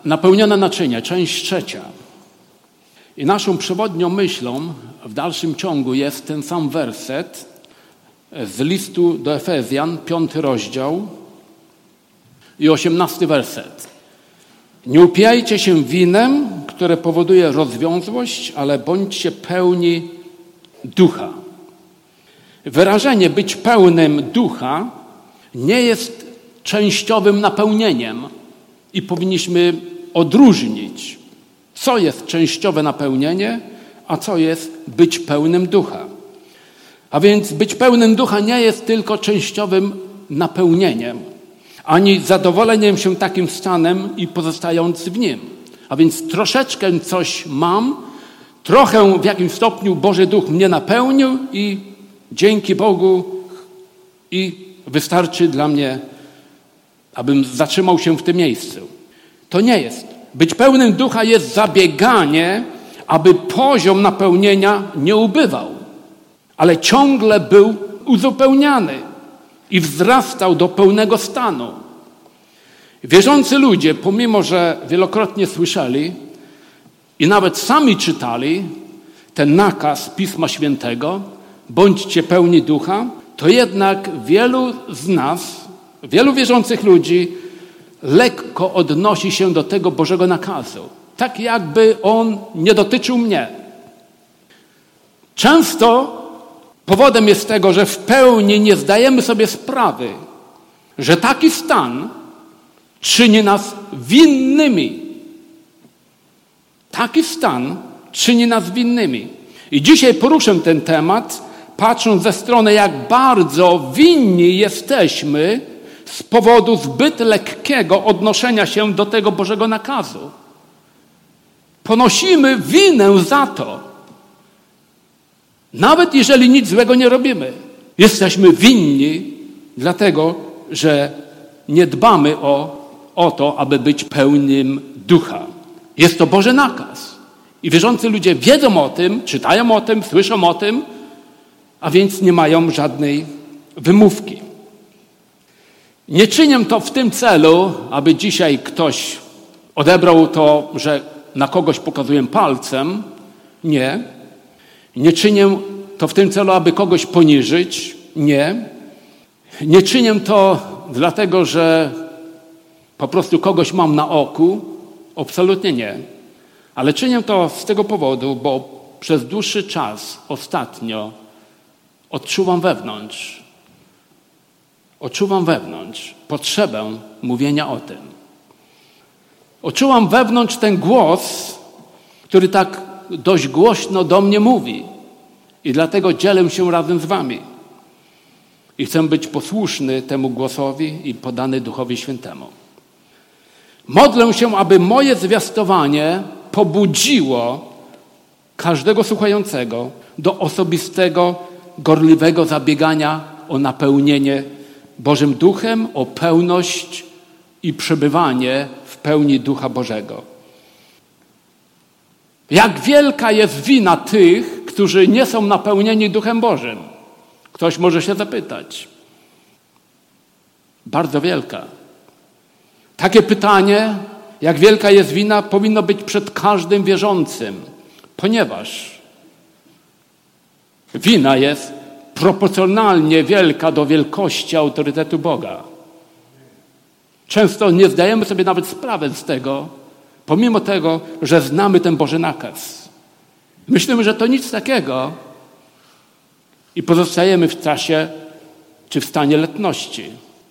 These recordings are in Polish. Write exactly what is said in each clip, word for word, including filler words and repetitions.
Napełnione naczynia, część trzecia. I naszą przewodnią myślą w dalszym ciągu jest ten sam werset z listu do Efezjan, piąty rozdział i osiemnasty werset. Nie upijajcie się winem, które powoduje rozwiązłość, ale bądźcie pełni ducha. Wyrażenie być pełnym ducha nie jest częściowym napełnieniem i powinniśmy odróżnić, co jest częściowe napełnienie, a co jest być pełnym ducha. A więc być pełnym ducha nie jest tylko częściowym napełnieniem, ani zadowoleniem się takim stanem i pozostając w nim. A więc troszeczkę coś mam, trochę w jakimś stopniu Boży Duch mnie napełnił i dzięki Bogu i wystarczy dla mnie, abym zatrzymał się w tym miejscu. To nie jest. Być pełnym ducha jest zabieganie, aby poziom napełnienia nie ubywał, ale ciągle był uzupełniany i wzrastał do pełnego stanu. Wierzący ludzie, pomimo że wielokrotnie słyszeli i nawet sami czytali ten nakaz Pisma Świętego, bądźcie pełni ducha, to jednak wielu z nas, wielu wierzących ludzi lekko odnosi się do tego Bożego nakazu. Tak jakby on nie dotyczył mnie. Często powodem jest tego, że w pełni nie zdajemy sobie sprawy, że taki stan czyni nas winnymi. Taki stan czyni nas winnymi. I dzisiaj poruszę ten temat, patrząc ze strony, jak bardzo winni jesteśmy z powodu zbyt lekkiego odnoszenia się do tego Bożego nakazu. Ponosimy winę za to. Nawet jeżeli nic złego nie robimy. Jesteśmy winni dlatego, że nie dbamy o, o to, aby być pełnym ducha. Jest to Boży nakaz. I wierzący ludzie wiedzą o tym, czytają o tym, słyszą o tym, a więc nie mają żadnej wymówki. Nie czynię to w tym celu, aby dzisiaj ktoś odebrał to, że na kogoś pokazuję palcem. Nie. Nie czynię to w tym celu, aby kogoś poniżyć. Nie. Nie czynię to dlatego, że po prostu kogoś mam na oku. Absolutnie nie. Ale czynię to z tego powodu, bo przez dłuższy czas ostatnio odczuwam wewnątrz, odczuwam wewnątrz potrzebę mówienia o tym. Odczuwam wewnątrz ten głos, który tak dość głośno do mnie mówi. I dlatego dzielę się razem z wami. I chcę być posłuszny temu głosowi i podany Duchowi Świętemu. Modlę się, aby moje zwiastowanie pobudziło każdego słuchającego do osobistego, gorliwego zabiegania o napełnienie Bożym Duchem, o pełność i przebywanie w pełni Ducha Bożego. Jak wielka jest wina tych, którzy nie są napełnieni Duchem Bożym? Ktoś może się zapytać. Bardzo wielka. Takie pytanie, jak wielka jest wina, powinno być przed każdym wierzącym, ponieważ wina jest proporcjonalnie wielka do wielkości autorytetu Boga. Często nie zdajemy sobie nawet sprawy z tego, pomimo tego, że znamy ten Boży nakaz. Myślimy, że to nic takiego i pozostajemy w czasie czy w stanie letności.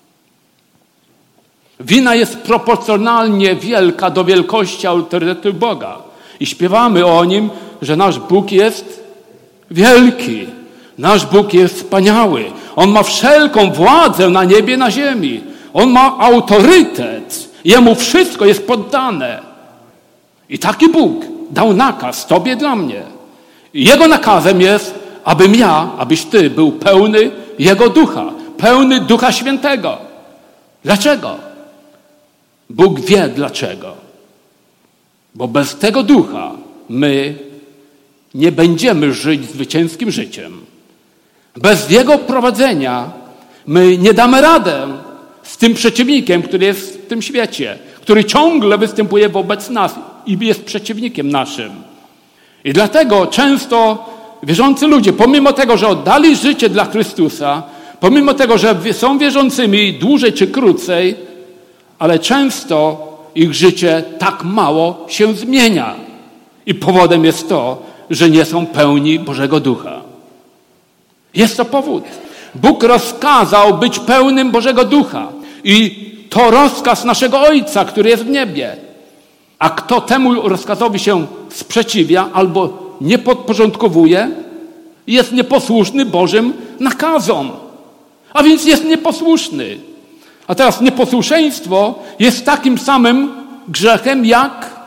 Wina jest proporcjonalnie wielka do wielkości autorytetu Boga. I śpiewamy o Nim, że nasz Bóg jest wielki. Nasz Bóg jest wspaniały. On ma wszelką władzę na niebie, na ziemi. On ma autorytet. Jemu wszystko jest poddane. I taki Bóg dał nakaz tobie, dla mnie. I Jego nakazem jest, abym ja, abyś ty był pełny Jego Ducha. Pełny Ducha Świętego. Dlaczego? Bóg wie dlaczego. Bo bez tego Ducha my nie będziemy żyć zwycięskim życiem. Bez Jego prowadzenia my nie damy radę z tym przeciwnikiem, który jest w tym świecie, który ciągle występuje wobec nas i jest przeciwnikiem naszym. I dlatego często wierzący ludzie, pomimo tego, że oddali życie dla Chrystusa, pomimo tego, że są wierzącymi dłużej czy krócej, ale często ich życie tak mało się zmienia. I powodem jest to, że nie są pełni Bożego Ducha. Jest to powód. Bóg rozkazał być pełnym Bożego Ducha. I to rozkaz naszego Ojca, który jest w niebie. A kto temu rozkazowi się sprzeciwia albo nie podporządkowuje, jest nieposłuszny Bożym nakazom. A więc jest nieposłuszny. A teraz nieposłuszeństwo jest takim samym grzechem jak...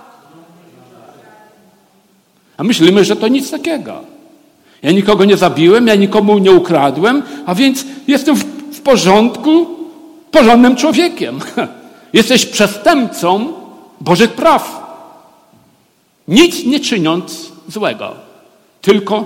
A myślimy, że to nic takiego. Ja nikogo nie zabiłem, ja nikomu nie ukradłem, a więc jestem w, w porządku, porządnym człowiekiem. Jesteś przestępcą Bożych praw. Nic nie czyniąc złego, tylko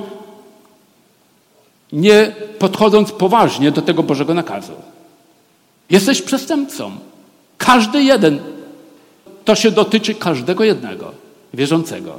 nie podchodząc poważnie do tego Bożego nakazu. Jesteś przestępcą. Każdy jeden. To się dotyczy każdego jednego wierzącego.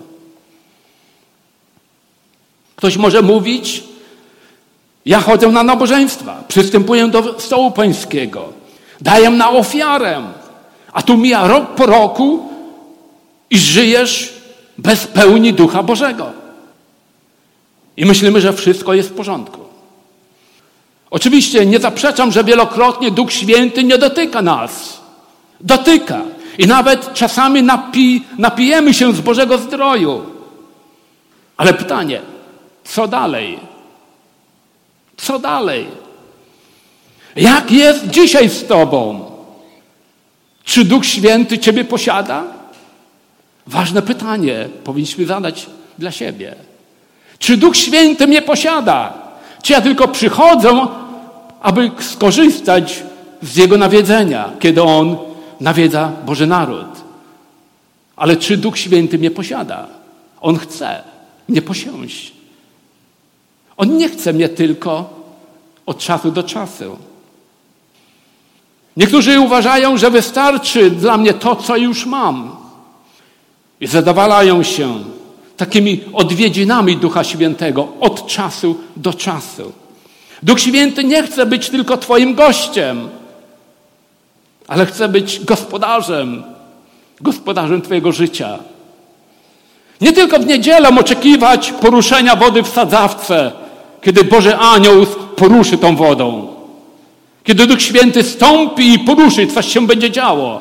Ktoś może mówić, ja chodzę na nabożeństwa, przystępuję do stołu pańskiego, daję na ofiarę, a tu mija rok po roku i żyjesz bez pełni Ducha Bożego. I myślimy, że wszystko jest w porządku. Oczywiście nie zaprzeczam, że wielokrotnie Duch Święty nie dotyka nas. Dotyka. I nawet czasami napi, napijemy się z Bożego zdroju. Ale pytanie, co dalej? Co dalej? Jak jest dzisiaj z Tobą? Czy Duch Święty Ciebie posiada? Ważne pytanie powinniśmy zadać dla siebie. Czy Duch Święty mnie posiada? Czy ja tylko przychodzę, aby skorzystać z Jego nawiedzenia, kiedy On nawiedza Boży naród? Ale czy Duch Święty mnie posiada? On chce mnie posiąść. On nie chce mnie tylko od czasu do czasu. Niektórzy uważają, że wystarczy dla mnie to, co już mam. I zadowalają się takimi odwiedzinami Ducha Świętego od czasu do czasu. Duch Święty nie chce być tylko Twoim gościem, ale chce być gospodarzem, gospodarzem Twojego życia. Nie tylko w niedzielę oczekiwać poruszenia wody w sadzawce, kiedy Boży Anioł poruszy tą wodą. Kiedy Duch Święty stąpi i poruszy, coś się będzie działo.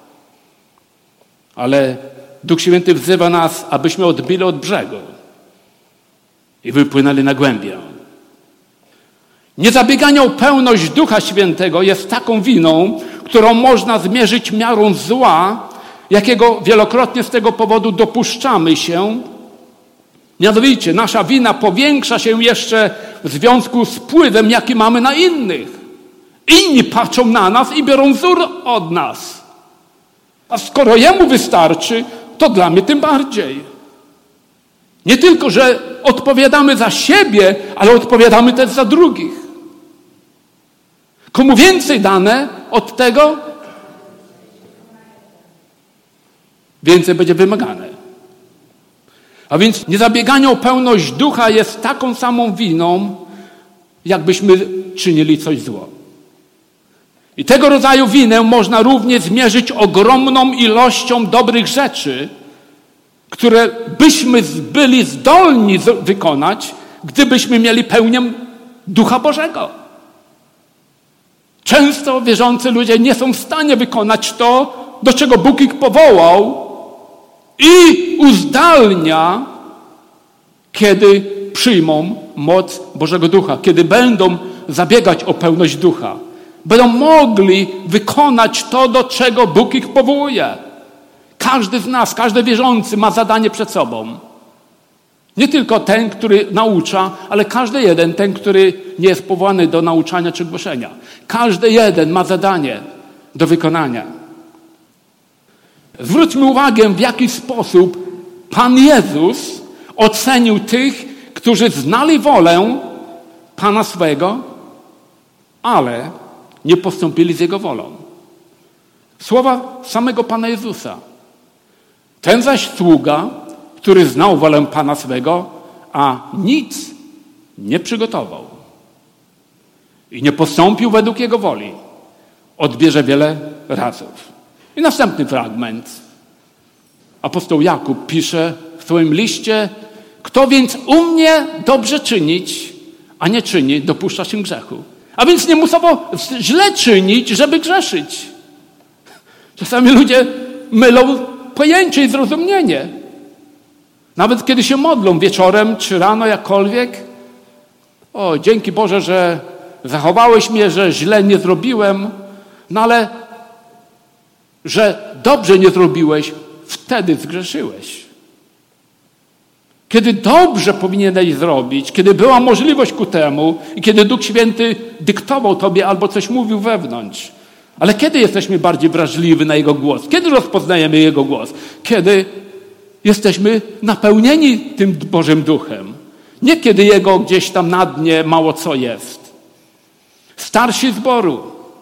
Ale Duch Święty wzywa nas, abyśmy odbili od brzegu i wypłynęli na głębię. Niezabieganie o pełność Ducha Świętego jest taką winą, którą można zmierzyć miarą zła, jakiego wielokrotnie z tego powodu dopuszczamy się. Mianowicie nasza wina powiększa się jeszcze w związku z wpływem, jaki mamy na innych. Inni patrzą na nas i biorą wzór od nas. A skoro Jemu wystarczy, to dla mnie tym bardziej. Nie tylko, że odpowiadamy za siebie, ale odpowiadamy też za drugich. Komu więcej dane od tego, więcej będzie wymagane. A więc niezabieganie o pełność Ducha jest taką samą winą, jakbyśmy czynili coś zło. I tego rodzaju winę można również zmierzyć ogromną ilością dobrych rzeczy, które byśmy byli zdolni wykonać, gdybyśmy mieli pełnię Ducha Bożego. Często wierzący ludzie nie są w stanie wykonać to, do czego Bóg ich powołał i uzdalnia, kiedy przyjmą moc Bożego Ducha, kiedy będą zabiegać o pełność Ducha. Będą mogli wykonać to, do czego Bóg ich powołuje. Każdy z nas, każdy wierzący ma zadanie przed sobą. Nie tylko ten, który naucza, ale każdy jeden, ten, który nie jest powołany do nauczania czy głoszenia. Każdy jeden ma zadanie do wykonania. Zwróćmy uwagę, w jaki sposób Pan Jezus ocenił tych, którzy znali wolę Pana swego, ale nie postąpili z Jego wolą. Słowa samego Pana Jezusa. Ten zaś sługa, który znał wolę Pana swego, a nic nie przygotował i nie postąpił według Jego woli, odbierze wiele razów. I następny fragment. Apostoł Jakub pisze w swoim liście: kto więc umie dobrze czynić, a nie czyni, dopuszcza się grzechu. A więc nie musowo źle czynić, żeby grzeszyć. Czasami ludzie mylą pojęcie i zrozumienie. Nawet kiedy się modlą wieczorem czy rano, jakkolwiek. O, dzięki Boże, że zachowałeś mnie, że źle nie zrobiłem. No ale, że dobrze nie zrobiłeś, wtedy zgrzeszyłeś. Kiedy dobrze powinieneś zrobić, kiedy była możliwość ku temu i kiedy Duch Święty dyktował tobie albo coś mówił wewnątrz. Ale kiedy jesteśmy bardziej wrażliwi na Jego głos? Kiedy rozpoznajemy Jego głos? Kiedy jesteśmy napełnieni tym Bożym Duchem. Nie kiedy Jego gdzieś tam na dnie mało co jest. Starsi zboru,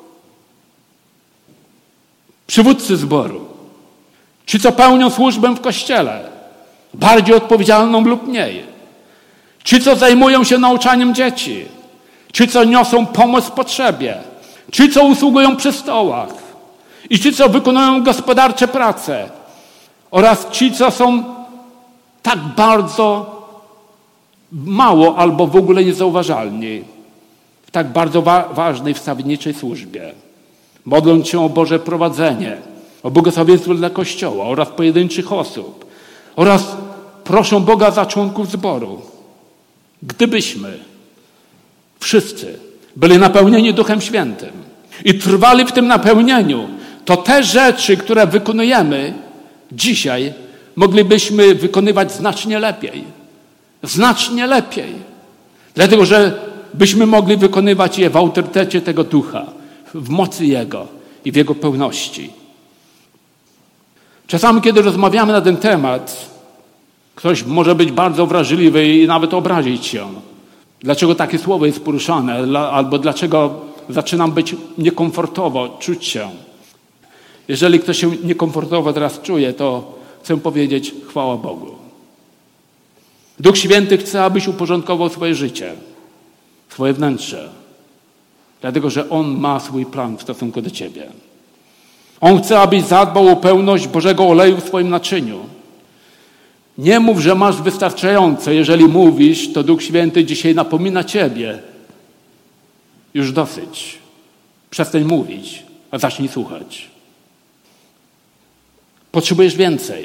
przywódcy zboru, ci, co pełnią służbę w Kościele, bardziej odpowiedzialną lub mniej, ci, co zajmują się nauczaniem dzieci, ci, co niosą pomoc w potrzebie, ci, co usługują przy stołach i ci, co wykonują gospodarcze prace oraz ci, co są tak bardzo mało albo w ogóle niezauważalni w tak bardzo wa- ważnej wstawienniczej służbie. Modląc się o Boże prowadzenie, o błogosławieństwo dla Kościoła oraz pojedynczych osób oraz proszą Boga za członków zboru. Gdybyśmy wszyscy byli napełnieni Duchem Świętym i trwali w tym napełnieniu, to te rzeczy, które wykonujemy dzisiaj, moglibyśmy wykonywać znacznie lepiej. Znacznie lepiej. Dlatego, że byśmy mogli wykonywać je w autorytecie tego Ducha, w mocy Jego i w Jego pełności. Czasami, kiedy rozmawiamy na ten temat, ktoś może być bardzo wrażliwy i nawet obrazić się. Dlaczego takie słowo jest poruszane, albo dlaczego zaczynam być niekomfortowo, czuć się. Jeżeli ktoś się niekomfortowo teraz czuje, to chcę powiedzieć chwała Bogu. Duch Święty chce, abyś uporządkował swoje życie, swoje wnętrze. Dlatego, że On ma swój plan w stosunku do ciebie. On chce, abyś zadbał o pełność Bożego oleju w swoim naczyniu. Nie mów, że masz wystarczająco. Jeżeli mówisz, to Duch Święty dzisiaj napomina ciebie. Już dosyć. Przestań mówić, a zacznij słuchać. Potrzebujesz więcej.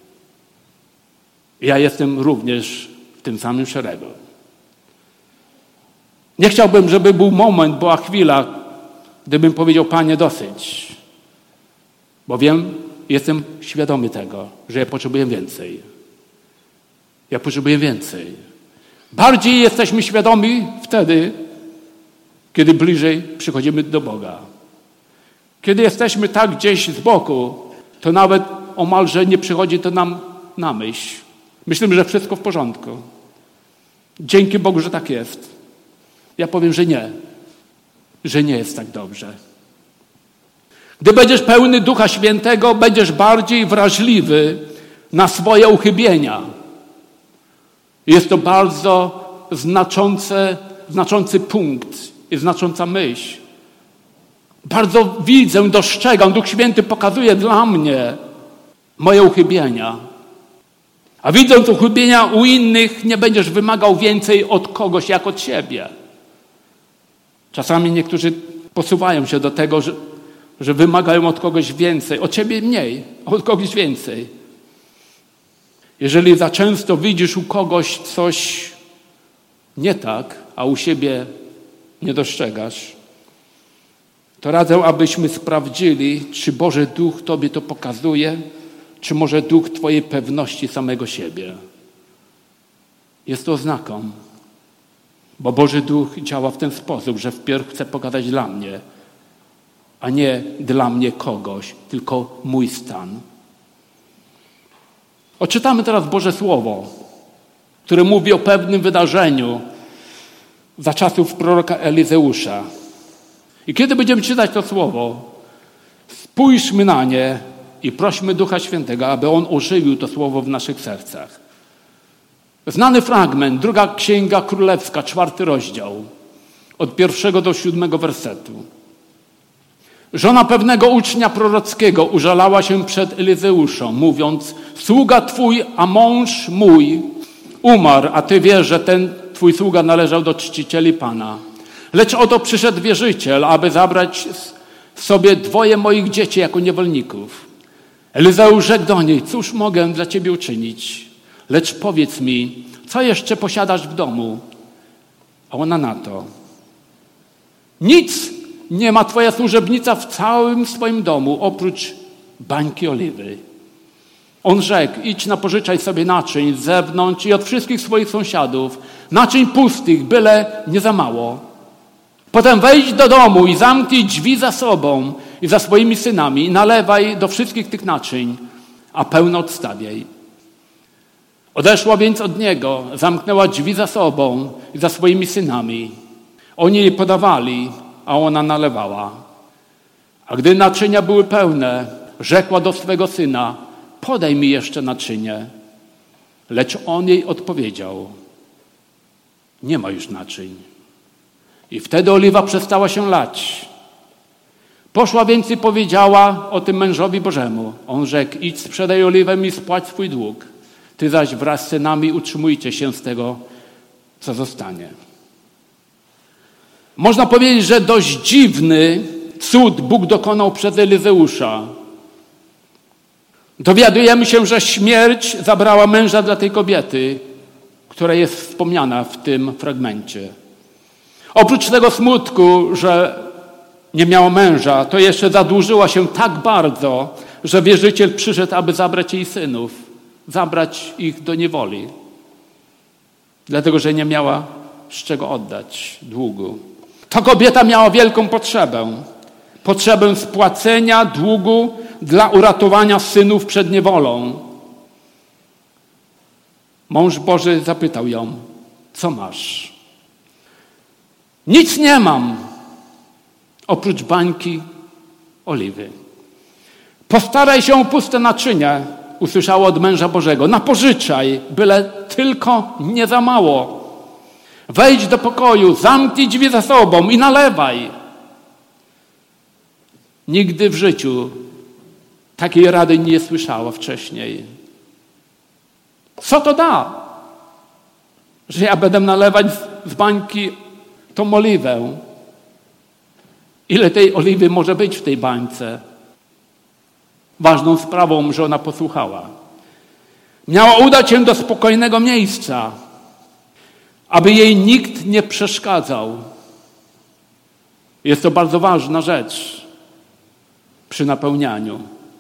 Ja jestem również w tym samym szeregu. Nie chciałbym, żeby był moment, była chwila, gdybym powiedział: Panie, dosyć. Bo wiem, jestem świadomy tego, że ja potrzebuję więcej. Ja potrzebuję więcej. Bardziej jesteśmy świadomi wtedy, kiedy bliżej przychodzimy do Boga. Kiedy jesteśmy tak gdzieś z boku, to nawet omalże nie przychodzi to nam na myśl. Myślimy, że wszystko w porządku. Dzięki Bogu, że tak jest. Ja powiem, że nie. Że nie jest tak dobrze. Gdy będziesz pełny Ducha Świętego, będziesz bardziej wrażliwy na swoje uchybienia. Jest to bardzo znaczące, znaczący punkt i znacząca myśl. Bardzo widzę, dostrzegam, Duch Święty pokazuje dla mnie moje uchybienia. A widząc uchybienia u innych, nie będziesz wymagał więcej od kogoś jak od siebie. Czasami niektórzy posuwają się do tego, że, że wymagają od kogoś więcej, od ciebie mniej, a od kogoś więcej. Jeżeli za często widzisz u kogoś coś nie tak, a u siebie nie dostrzegasz, to radzę, abyśmy sprawdzili, czy Boży Duch tobie to pokazuje, czy może duch twojej pewności samego siebie. Jest to oznaką, bo Boży Duch działa w ten sposób, że wpierw chce pokazać dla mnie, a nie dla mnie kogoś, tylko mój stan. Odczytamy teraz Boże Słowo, które mówi o pewnym wydarzeniu za czasów proroka Elizeusza. I kiedy będziemy czytać to Słowo, Spójrzmy na nie i prośmy Ducha Świętego, aby On ożywił to słowo w naszych sercach. Znany fragment, druga Księga Królewska, czwarty rozdział, od pierwszego do siódmego wersetu. Żona pewnego ucznia prorockiego użalała się przed Elizeuszem, mówiąc: sługa twój, a mąż mój umarł, a ty wiesz, że ten twój sługa należał do czcicieli Pana. Lecz oto przyszedł wierzyciel, aby zabrać sobie dwoje moich dzieci jako niewolników. Elizeusz rzekł do niej: cóż mogę dla ciebie uczynić? Lecz powiedz mi, co jeszcze posiadasz w domu? A ona na to: nic nie ma twoja służebnica w całym swoim domu, oprócz bańki oliwy. On rzekł: idź napożyczaj sobie naczyń z zewnątrz i od wszystkich swoich sąsiadów, naczyń pustych, byle nie za mało. Potem wejdź do domu i zamknij drzwi za sobą i za swoimi synami i nalewaj do wszystkich tych naczyń, a pełno odstawiaj. Odeszła więc od niego, zamknęła drzwi za sobą i za swoimi synami. Oni jej podawali, a ona nalewała. A gdy naczynia były pełne, rzekła do swego syna: podaj mi jeszcze naczynie. Lecz on jej odpowiedział: nie ma już naczyń. I wtedy oliwa przestała się lać. Poszła więc i powiedziała o tym mężowi Bożemu. On rzekł: idź, sprzedaj oliwę i spłać swój dług. Ty zaś wraz z synami utrzymujcie się z tego, co zostanie. Można powiedzieć, że dość dziwny cud Bóg dokonał przez Elizeusza. Dowiadujemy się, że śmierć zabrała męża dla tej kobiety, która jest wspomniana w tym fragmencie. Oprócz tego smutku, że nie miała męża, to jeszcze zadłużyła się tak bardzo, że wierzyciel przyszedł, aby zabrać jej synów, zabrać ich do niewoli. Dlatego, że nie miała z czego oddać długu. Ta kobieta miała wielką potrzebę. Potrzebę spłacenia długu dla uratowania synów przed niewolą. Mąż Boży zapytał ją: co masz? Nic nie mam, oprócz bańki oliwy. Postaraj się o puste naczynie, usłyszała od męża Bożego. Napożyczaj, byle tylko nie za mało. Wejdź do pokoju, zamknij drzwi za sobą i nalewaj. Nigdy w życiu takiej rady nie słyszała wcześniej. Co to da, że ja będę nalewać z bańki tą oliwę? Ile tej oliwy może być w tej bańce? Ważną sprawą, że ona posłuchała. Miała udać się do spokojnego miejsca, aby jej nikt nie przeszkadzał. Jest to bardzo ważna rzecz przy napełnianiu.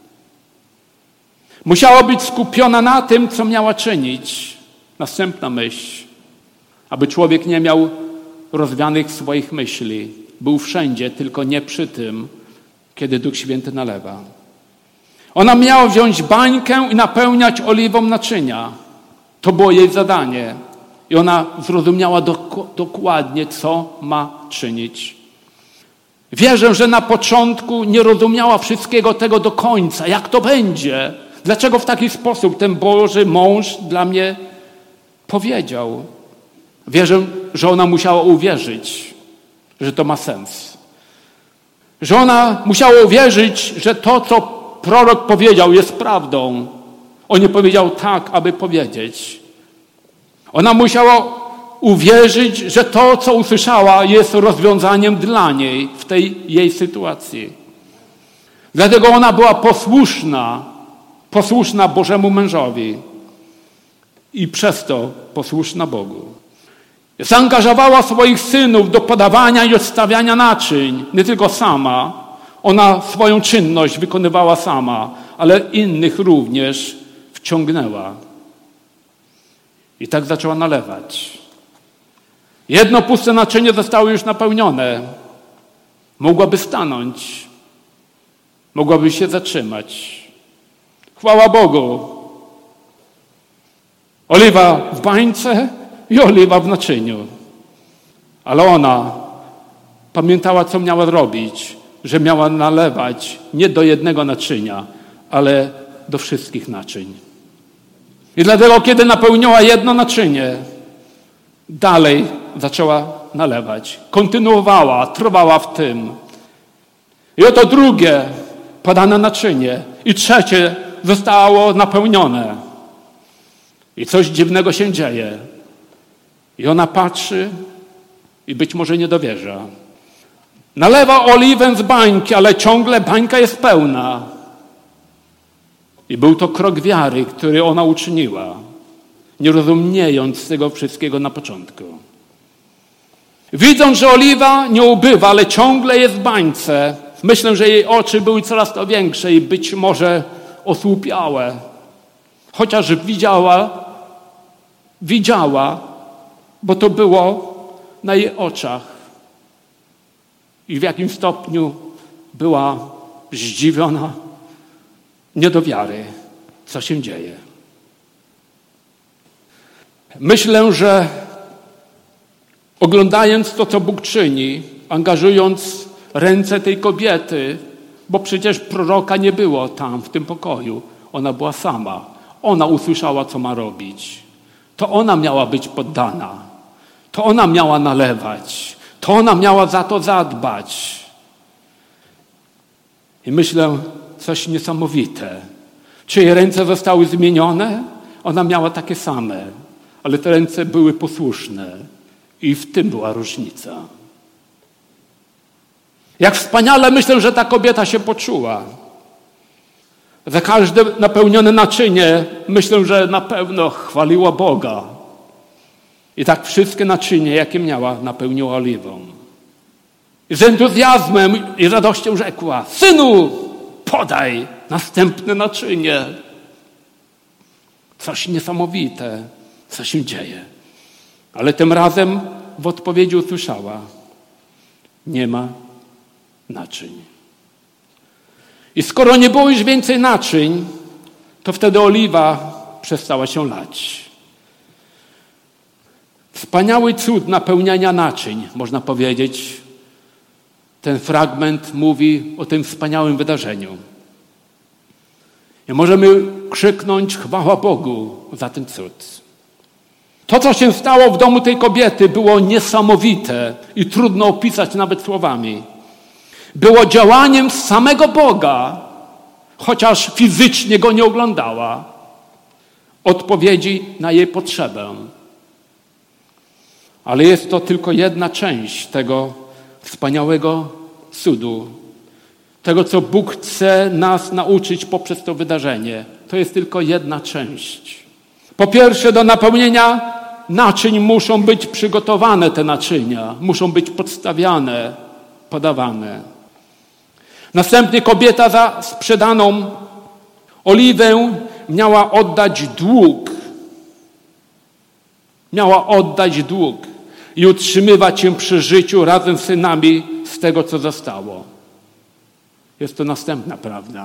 Musiała być skupiona na tym, co miała czynić. Następna myśl. Aby człowiek nie miał rozwianych swoich myśli. Był wszędzie, tylko nie przy tym, kiedy Duch Święty nalewa. Ona miała wziąć bańkę i napełniać oliwą naczynia. To było jej zadanie. I ona zrozumiała dok- dokładnie, co ma czynić. Wierzę, że na początku nie rozumiała wszystkiego tego do końca. Jak to będzie? Dlaczego w taki sposób ten Boży mąż dla mnie powiedział? Wierzę, że ona musiała uwierzyć, że to ma sens. Że ona musiała uwierzyć, że to, co prorok powiedział, jest prawdą. On nie powiedział tak, aby powiedzieć. Ona musiała uwierzyć, że to, co usłyszała, jest rozwiązaniem dla niej w tej jej sytuacji. Dlatego ona była posłuszna, posłuszna Bożemu mężowi i przez to posłuszna Bogu. Zaangażowała swoich synów do podawania i odstawiania naczyń, nie tylko sama. Ona swoją czynność wykonywała sama, ale innych również wciągnęła. I tak zaczęła nalewać. Jedno puste naczynie zostało już napełnione. Mogłaby stanąć. Mogłaby się zatrzymać. Chwała Bogu. Oliwa w bańce i oliwa w naczyniu. Ale ona pamiętała, co miała robić. że miała nalewać nie do jednego naczynia, ale do wszystkich naczyń. I dlatego, kiedy napełniła jedno naczynie, dalej zaczęła nalewać. Kontynuowała, trwała w tym. I oto drugie podane naczynie i trzecie zostało napełnione. I coś dziwnego się dzieje. I ona patrzy i być może nie dowierza. Nalewa oliwę z bańki, ale ciągle bańka jest pełna. I był to krok wiary, który ona uczyniła, nie rozumiejąc tego wszystkiego na początku. Widząc, że oliwa nie ubywa, ale ciągle jest w bańce, myślę, że jej oczy były coraz to większe i być może osłupiałe. Chociaż widziała, widziała, bo to było na jej oczach. I w jakim stopniu była zdziwiona, nie do wiary, co się dzieje. Myślę, że oglądając to, co Bóg czyni, angażując ręce tej kobiety, bo przecież proroka nie było tam, w tym pokoju. Ona była sama. Ona usłyszała, co ma robić. To ona miała być poddana. To ona miała nalewać. To ona miała za to zadbać. I myślę, coś niesamowite. Czy jej ręce zostały zmienione? Ona miała takie same, ale te ręce były posłuszne. I w tym była różnica. Jak wspaniale myślę, że ta kobieta się poczuła. Za każde napełnione naczynie myślę, że na pewno chwaliła Boga. I tak wszystkie naczynie, jakie miała, napełniła oliwą. I z entuzjazmem i radością rzekła: synu, podaj następne naczynie. Coś niesamowite, co się dzieje. Ale tym razem w odpowiedzi usłyszała: nie ma naczyń. I skoro nie było już więcej naczyń, to wtedy oliwa przestała się lać. Wspaniały cud napełniania naczyń, można powiedzieć. Ten fragment mówi o tym wspaniałym wydarzeniu. I możemy krzyknąć: chwała Bogu za ten cud. To, co się stało w domu tej kobiety, było niesamowite i trudno opisać nawet słowami. Było działaniem samego Boga, chociaż fizycznie Go nie oglądała, odpowiedzi na jej potrzebę. Ale jest to tylko jedna część tego wspaniałego cudu, tego, co Bóg chce nas nauczyć poprzez to wydarzenie. To jest tylko jedna część. Po pierwsze, do napełnienia naczyń muszą być przygotowane te naczynia, muszą być podstawiane, podawane. Następnie kobieta za sprzedaną oliwę miała oddać dług. Miała oddać dług i utrzymywać się przy życiu razem z synami z tego, co zostało. Jest to następna prawda.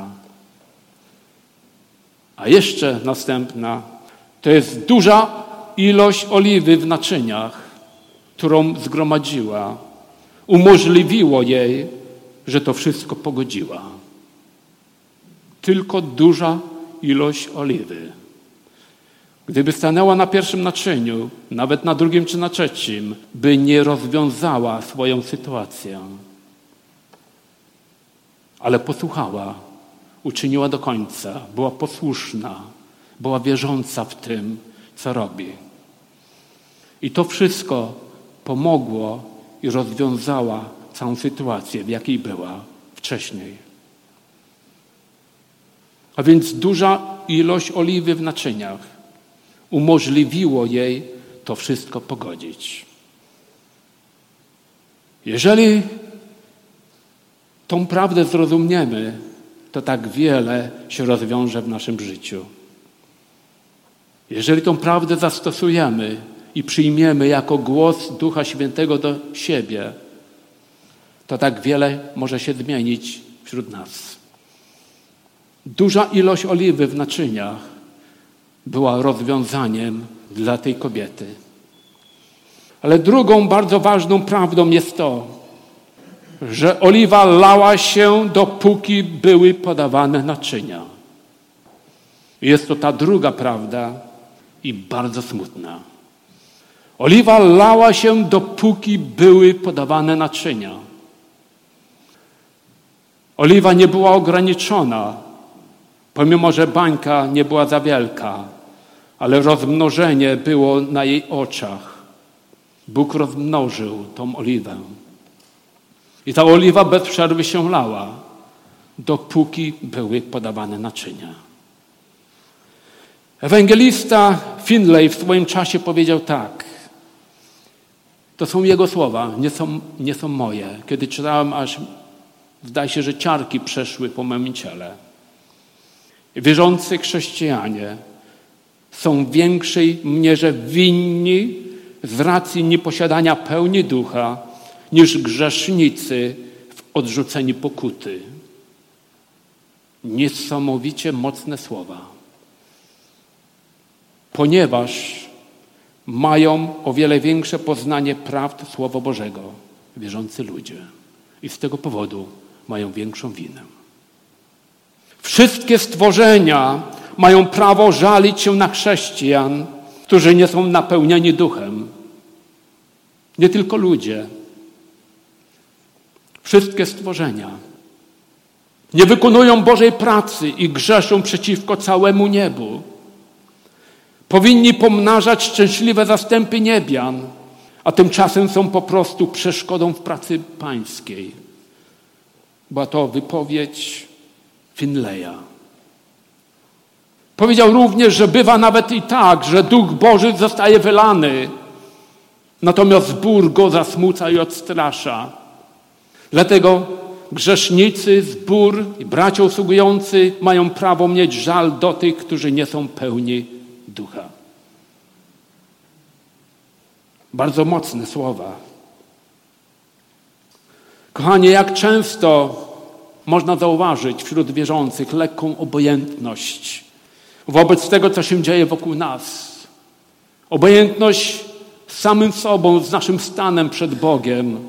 A jeszcze następna to jest duża ilość oliwy w naczyniach, którą zgromadziła. Umożliwiło jej, że to wszystko pogodziła. Tylko duża ilość oliwy. Gdyby stanęła na pierwszym naczyniu, nawet na drugim czy na trzecim, by nie rozwiązała swoją sytuację. Ale posłuchała, uczyniła do końca, była posłuszna, była wierząca w tym, co robi. I to wszystko pomogło i rozwiązała całą sytuację, w jakiej była wcześniej. A więc duża ilość oliwy w naczyniach umożliwiło jej to wszystko pogodzić. Jeżeli tą prawdę zrozumiemy, to tak wiele się rozwiąże w naszym życiu. Jeżeli tą prawdę zastosujemy i przyjmiemy jako głos Ducha Świętego do siebie, to tak wiele może się zmienić wśród nas. Duża ilość oliwy w naczyniach była rozwiązaniem dla tej kobiety. Ale drugą bardzo ważną prawdą jest to, że oliwa lała się, dopóki były podawane naczynia. Jest to ta druga prawda i bardzo smutna. Oliwa lała się, dopóki były podawane naczynia. Oliwa nie była ograniczona, pomimo że bańka nie była za wielka, ale rozmnożenie było na jej oczach. Bóg rozmnożył tą oliwę. I ta oliwa bez przerwy się lała, dopóki były podawane naczynia. Ewangelista Finlay w swoim czasie powiedział tak. To są jego słowa, nie są, nie są moje. Kiedy czytałem, aż zdaje się, że ciarki przeszły po moim ciele. Wierzący chrześcijanie są w większej mierze winni z racji nieposiadania pełni ducha niż grzesznicy w odrzuceniu pokuty. Niesamowicie mocne słowa. Ponieważ mają o wiele większe poznanie prawd Słowa Bożego, wierzący ludzie. I z tego powodu mają większą winę. Wszystkie stworzenia mają prawo żalić się na chrześcijan, którzy nie są napełnieni duchem. Nie tylko ludzie. Wszystkie stworzenia nie wykonują Bożej pracy i grzeszą przeciwko całemu niebu. Powinni pomnażać szczęśliwe zastępy niebian, a tymczasem są po prostu przeszkodą w pracy pańskiej. Była to wypowiedź Finlaya. Powiedział również, że bywa nawet i tak, że Duch Boży zostaje wylany, natomiast zbór go zasmuca i odstrasza. Dlatego grzesznicy, zbór i bracia usługujący mają prawo mieć żal do tych, którzy nie są pełni ducha. Bardzo mocne słowa. Kochani, jak często można zauważyć wśród wierzących lekką obojętność wobec tego, co się dzieje wokół nas. Obojętność z samym sobą, z naszym stanem przed Bogiem.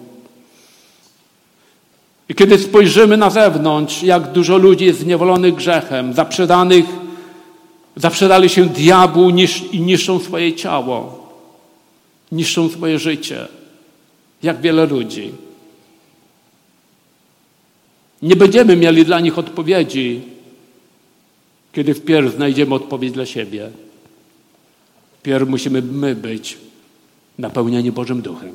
I kiedy spojrzymy na zewnątrz, jak dużo ludzi jest zniewolonych grzechem, zaprzedanych, zaprzedali się diabłu niż, i niszczą swoje ciało, niszczą swoje życie. Jak wiele ludzi. Nie będziemy mieli dla nich odpowiedzi, kiedy wpierw znajdziemy odpowiedź dla siebie. Wpierw musimy my być napełnieni Bożym Duchem.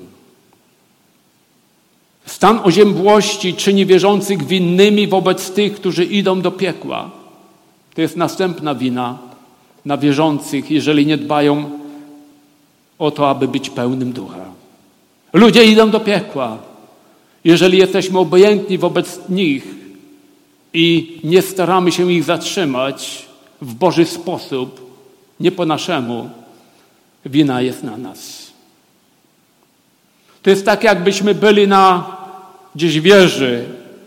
Stan oziębłości czyni wierzących winnymi wobec tych, którzy idą do piekła. To jest następna wina na wierzących, jeżeli nie dbają o to, aby być pełnym ducha. Ludzie idą do piekła. Jeżeli jesteśmy obojętni wobec nich i nie staramy się ich zatrzymać w Boży sposób, nie po naszemu, wina jest na nas. To jest tak, jakbyśmy byli na gdzieś wieży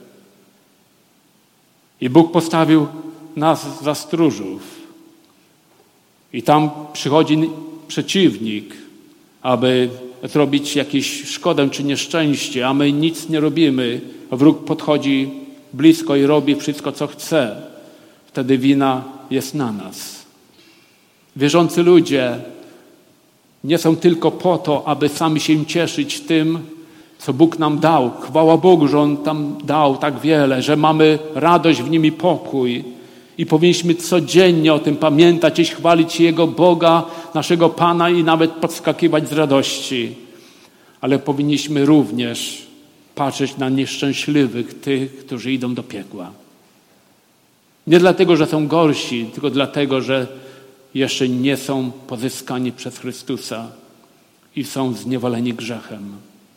i Bóg postawił nas za stróżów. I tam przychodzi przeciwnik, aby zrobić jakąś szkodę czy nieszczęście, a my nic nie robimy. Wróg podchodzi blisko i robi wszystko, co chce. Wtedy wina jest na nas. Wierzący ludzie nie są tylko po to, aby sami się cieszyć tym, co Bóg nam dał. Chwała Bogu, że On tam dał tak wiele, że mamy radość w Nim i pokój. I powinniśmy codziennie o tym pamiętać i chwalić Jego Boga, naszego Pana i nawet podskakiwać z radości. Ale powinniśmy również patrzeć na nieszczęśliwych, tych, którzy idą do piekła. Nie dlatego, że są gorsi, tylko dlatego, że jeszcze nie są pozyskani przez Chrystusa i są zniewoleni grzechem.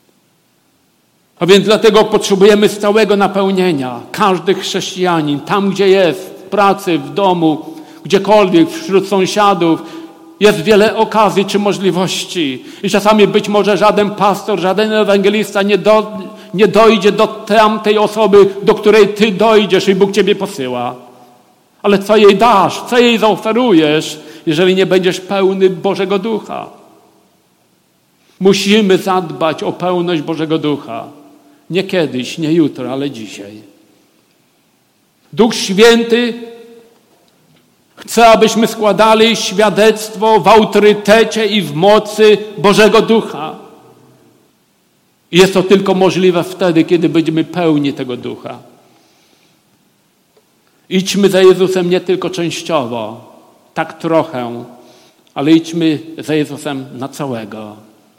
A więc dlatego potrzebujemy stałego napełnienia. Każdy chrześcijanin, tam gdzie jest, w pracy, w domu, gdziekolwiek, wśród sąsiadów, jest wiele okazji czy możliwości. I czasami być może żaden pastor, żaden ewangelista nie, do, nie dojdzie do tamtej osoby, do której ty dojdziesz i Bóg ciebie posyła. Ale co jej dasz? Co jej zaoferujesz, jeżeli nie będziesz pełny Bożego Ducha? Musimy zadbać o pełność Bożego Ducha. Nie kiedyś, nie jutro, ale dzisiaj. Duch Święty chce, abyśmy składali świadectwo w autorytecie i w mocy Bożego Ducha. I jest to tylko możliwe wtedy, kiedy będziemy pełni tego Ducha. Idźmy za Jezusem nie tylko częściowo, tak trochę, ale idźmy za Jezusem na całego.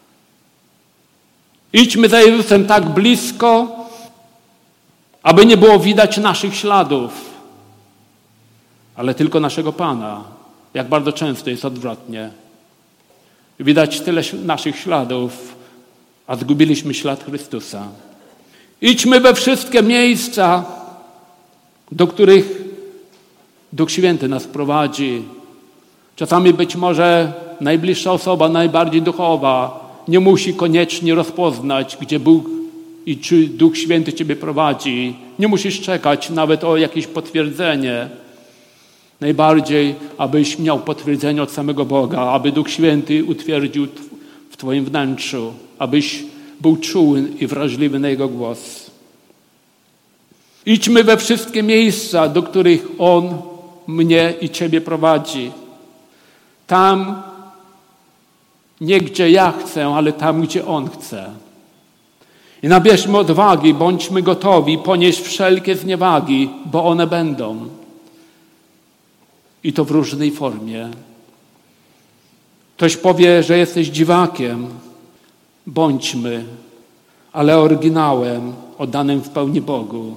Idźmy za Jezusem tak blisko, aby nie było widać naszych śladów, ale tylko naszego Pana. Jak bardzo często jest odwrotnie. Widać tyle naszych śladów, a zgubiliśmy ślad Chrystusa. Idźmy we wszystkie miejsca, do których Duch Święty nas prowadzi. Czasami być może najbliższa osoba, najbardziej duchowa, nie musi koniecznie rozpoznać, gdzie Bóg i czy Duch Święty ciebie prowadzi. Nie musisz czekać nawet o jakieś potwierdzenie. Najbardziej, abyś miał potwierdzenie od samego Boga, aby Duch Święty utwierdził w twoim wnętrzu, abyś był czuły i wrażliwy na Jego głos. Idźmy we wszystkie miejsca, do których On mnie i ciebie prowadzi. Tam, nie gdzie ja chcę, ale tam, gdzie On chce. I nabierzmy odwagi, bądźmy gotowi ponieść wszelkie zniewagi, bo one będą. I to w różnej formie. Ktoś powie, że jesteś dziwakiem. Bądźmy, ale oryginałem, oddanym w pełni Bogu.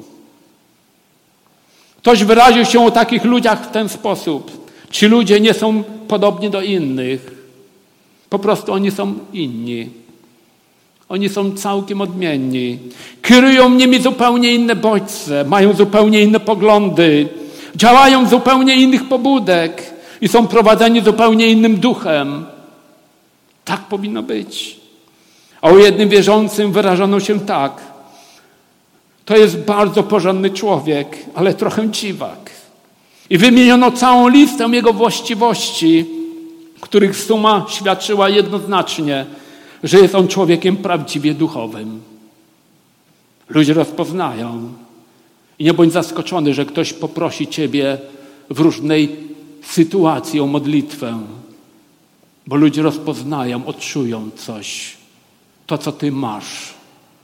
Ktoś wyraził się o takich ludziach w ten sposób. Ci ludzie nie są podobni do innych. Po prostu oni są inni. Oni są całkiem odmienni. Kierują nimi zupełnie inne bodźce, mają zupełnie inne poglądy, działają z zupełnie innych pobudek i są prowadzeni zupełnie innym duchem. Tak powinno być. A o jednym wierzącym wyrażono się tak. To jest bardzo porządny człowiek, ale trochę dziwak. I wymieniono całą listę jego właściwości, których suma świadczyła jednoznacznie, że jest on człowiekiem prawdziwie duchowym. Ludzie rozpoznają. I nie bądź zaskoczony, że ktoś poprosi ciebie w różnej sytuacji o modlitwę. Bo ludzie rozpoznają, odczują coś. To, co ty masz,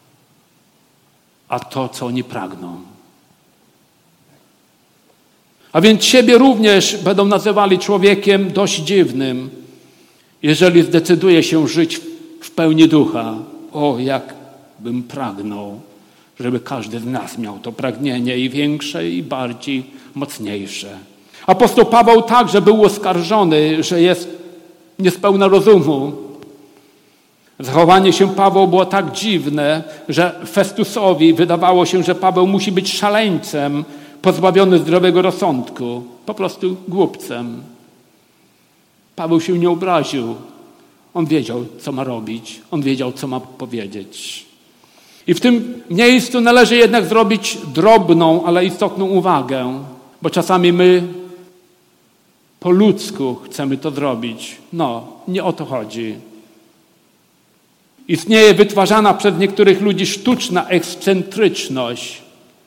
a to, co oni pragną. A więc ciebie również będą nazywali człowiekiem dość dziwnym, jeżeli zdecyduje się żyć w pełni ducha. O, jak bym pragnął, żeby każdy z nas miał to pragnienie i większe, i bardziej mocniejsze. Apostoł Paweł także był oskarżony, że jest niespełna rozumu. Zachowanie się Pawła było tak dziwne, że Festusowi wydawało się, że Paweł musi być szaleńcem, pozbawiony zdrowego rozsądku, po prostu głupcem. Paweł się nie obraził. On wiedział, co ma robić. On wiedział, co ma powiedzieć. I w tym miejscu należy jednak zrobić drobną, ale istotną uwagę, bo czasami my po ludzku chcemy to zrobić. No, nie o to chodzi. Istnieje wytwarzana przez niektórych ludzi sztuczna ekscentryczność.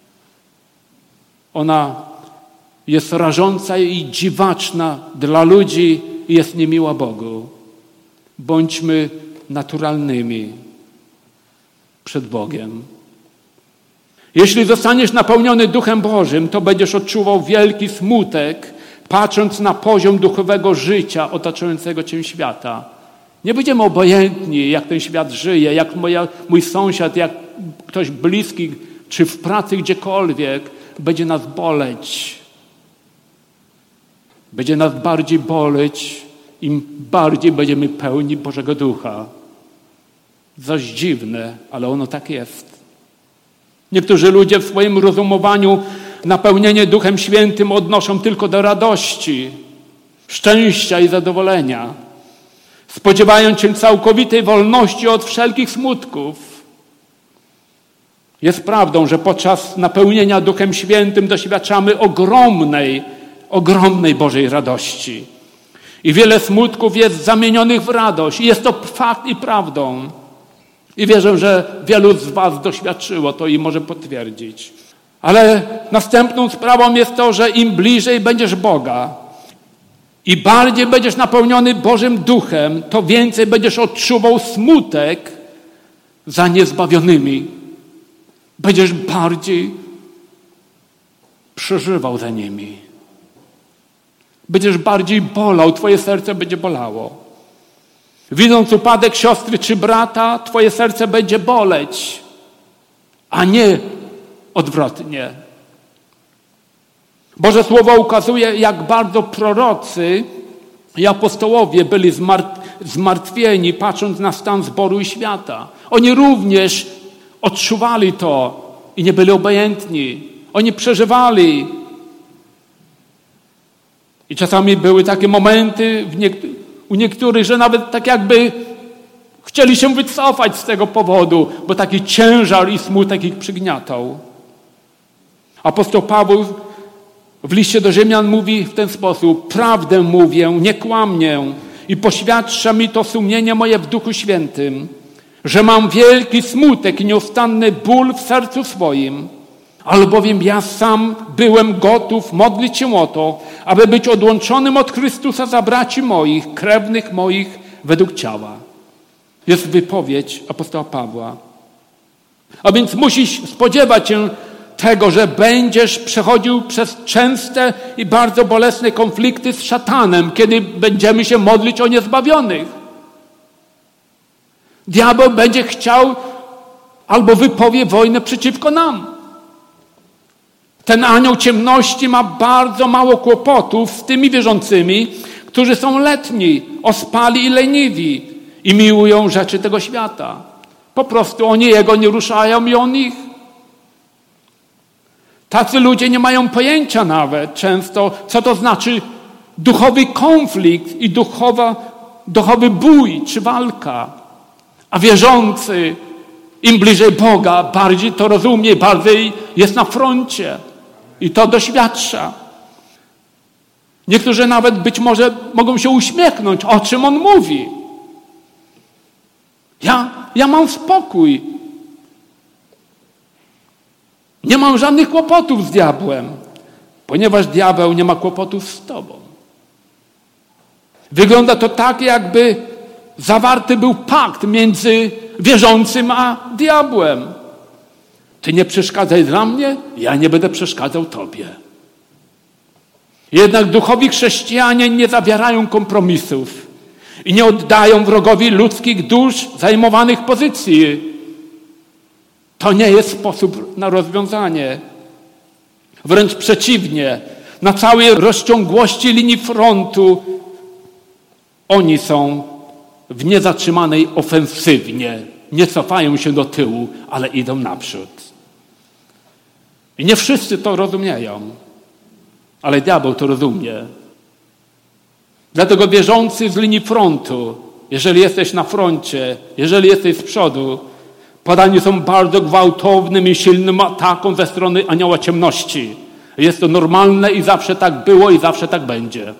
Ona jest rażąca i dziwaczna dla ludzi i jest niemiła Bogu. Bądźmy naturalnymi przed Bogiem. Jeśli zostaniesz napełniony Duchem Bożym, to będziesz odczuwał wielki smutek, patrząc na poziom duchowego życia otaczającego cię świata. Nie będziemy obojętni, jak ten świat żyje, jak moja, mój sąsiad, jak ktoś bliski, czy w pracy gdziekolwiek. Będzie nas boleć. Będzie nas bardziej boleć, im bardziej będziemy pełni Bożego Ducha. Coś dziwne, ale ono tak jest. Niektórzy ludzie w swoim rozumowaniu napełnienie Duchem Świętym odnoszą tylko do radości, szczęścia i zadowolenia. Spodziewają się całkowitej wolności od wszelkich smutków. Jest prawdą, że podczas napełnienia Duchem Świętym doświadczamy ogromnej, ogromnej Bożej radości. I wiele smutków jest zamienionych w radość. I jest to fakt i prawdą. I wierzę, że wielu z was doświadczyło to i może potwierdzić. Ale następną sprawą jest to, że im bliżej będziesz Boga i bardziej będziesz napełniony Bożym Duchem, to więcej będziesz odczuwał smutek za niezbawionymi. Będziesz bardziej przeżywał za nimi. Będziesz bardziej bolał, twoje serce będzie bolało. Widząc upadek siostry czy brata, twoje serce będzie boleć, a nie odwrotnie. Boże Słowo ukazuje, jak bardzo prorocy i apostołowie byli zmartwieni, patrząc na stan zboru i świata. Oni również odczuwali to i nie byli obojętni. Oni przeżywali. I czasami były takie momenty w niek- u niektórych, że nawet tak jakby chcieli się wycofać z tego powodu, bo taki ciężar i smutek ich przygniatał. Apostoł Paweł w liście do Rzymian mówi w ten sposób: prawdę mówię, nie kłamię i poświadcza mi to sumienie moje w Duchu Świętym, że mam wielki smutek i nieustanny ból w sercu swoim, albowiem ja sam byłem gotów modlić się o to, aby być odłączonym od Chrystusa za braci moich, krewnych moich według ciała. Jest wypowiedź apostoła Pawła. A więc musisz spodziewać się tego, że będziesz przechodził przez częste i bardzo bolesne konflikty z szatanem, kiedy będziemy się modlić o niezbawionych. Diabeł będzie chciał albo wypowie wojnę przeciwko nam. Ten anioł ciemności ma bardzo mało kłopotów z tymi wierzącymi, którzy są letni, ospali i leniwi i miłują rzeczy tego świata. Po prostu oni jego nie ruszają i on ich. Tacy ludzie nie mają pojęcia nawet często, co to znaczy duchowy konflikt i duchowa, duchowy bój czy walka. A wierzący, im bliżej Boga, bardziej to rozumie, bardziej jest na froncie i to doświadcza. Niektórzy nawet być może mogą się uśmiechnąć, o czym on mówi. Ja, ja mam spokój. Nie mam żadnych kłopotów z diabłem, ponieważ diabeł nie ma kłopotów z tobą. Wygląda to tak, jakby zawarty był pakt między wierzącym a diabłem. Ty nie przeszkadzaj dla mnie, ja nie będę przeszkadzał tobie. Jednak duchowi chrześcijanie nie zawierają kompromisów i nie oddają wrogowi ludzkich dusz zajmowanych pozycji. To nie jest sposób na rozwiązanie. Wręcz przeciwnie, na całej rozciągłości linii frontu oni są w niezatrzymanej ofensywnie. Nie cofają się do tyłu, ale idą naprzód. I nie wszyscy to rozumieją, ale diabeł to rozumie. Dlatego wierzący z linii frontu, jeżeli jesteś na froncie, jeżeli jesteś z przodu, poddani są bardzo gwałtownym i silnym atakom ze strony anioła ciemności. Jest to normalne i zawsze tak było i zawsze tak będzie.